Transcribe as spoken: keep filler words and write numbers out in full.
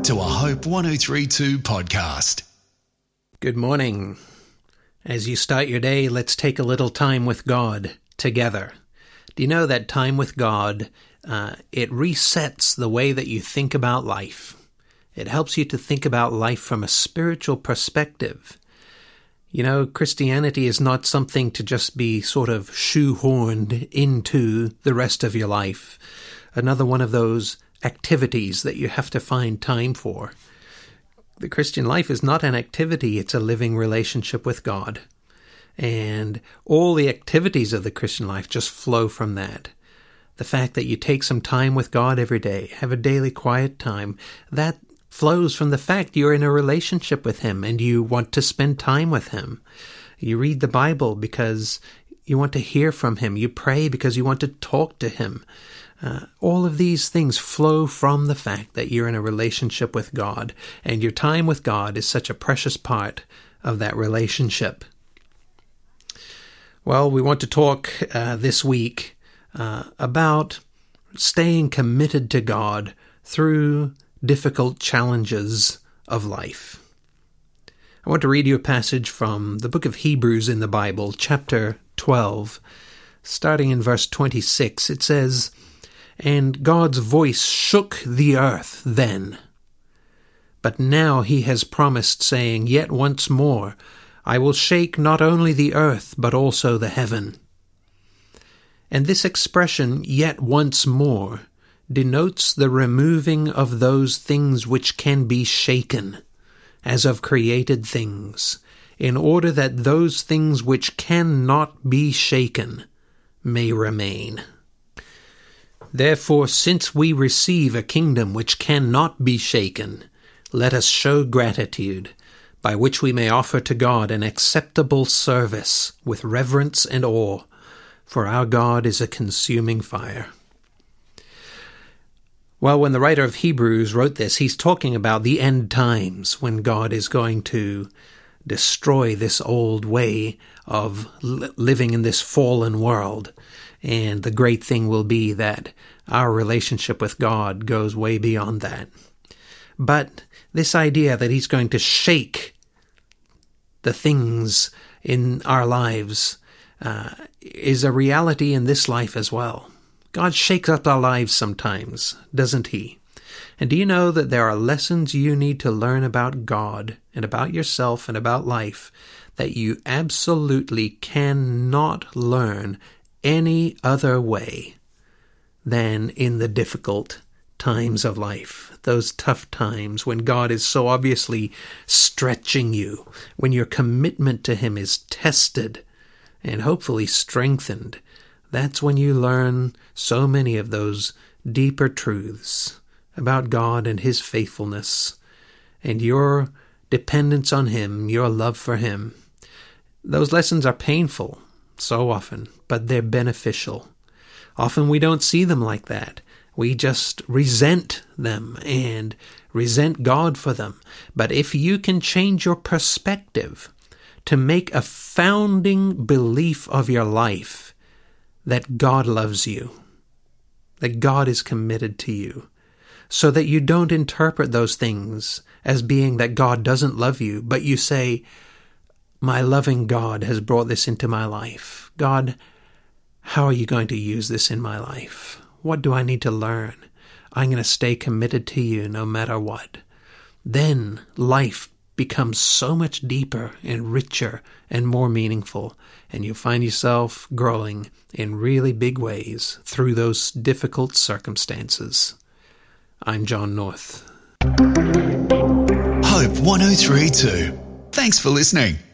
to a Hope one oh three point two podcast. Good morning. As you start your day, let's take a little time with God together. Do you know that time with God, uh, it resets the way that you think about life. It helps you to think about life from a spiritual perspective. You know, Christianity is not something to just be sort of shoehorned into the rest of your life. Another one of those activities that you have to find time for. The Christian life is not an activity, it's a living relationship with God. And all the activities of the Christian life just flow from that. The fact that you take some time with God every day, have a daily quiet time, that flows from the fact you're in a relationship with Him and you want to spend time with Him. You read the Bible because you want to hear from Him. You pray because you want to talk to Him. Uh, all of these things flow from the fact that you're in a relationship with God, and your time with God is such a precious part of that relationship. Well, we want to talk uh, this week uh, about staying committed to God through difficult challenges of life. I want to read you a passage from the book of Hebrews in the Bible, chapter twelve, starting in verse twenty-six. It says, "And God's voice shook the earth then. But now He has promised, saying, Yet once more I will shake not only the earth, but also the heaven." And this expression, "yet once more," denotes the removing of those things which can be shaken, as of created things, in order that those things which cannot be shaken may remain. "Therefore, since we receive a kingdom which cannot be shaken, let us show gratitude, by which we may offer to God an acceptable service with reverence and awe, for our God is a consuming fire." Well, when the writer of Hebrews wrote this, he's talking about the end times, when God is going to destroy this old way of li- living in this fallen world. And the great thing will be that our relationship with God goes way beyond that. But this idea that He's going to shake the things in our lives uh, is a reality in this life as well. God shakes up our lives sometimes, doesn't He? And do you know that there are lessons you need to learn about God and about yourself and about life that you absolutely cannot learn any other way than in the difficult times of life, those tough times when God is so obviously stretching you, when your commitment to Him is tested and hopefully strengthened. That's when you learn so many of those deeper truths about God and His faithfulness and your dependence on Him, your love for Him. Those lessons are painful so often, but they're beneficial. Often we don't see them like that. We just resent them and resent God for them. But if you can change your perspective to make a founding belief of your life that God loves you, that God is committed to you, so that you don't interpret those things as being that God doesn't love you, but you say, my loving God has brought this into my life. God, how are you going to use this in my life? What do I need to learn? I'm going to stay committed to you no matter what. Then life becomes so much deeper and richer and more meaningful, and you find yourself growing in really big ways through those difficult circumstances. I'm John North. Hope one oh three point two. Thanks for listening.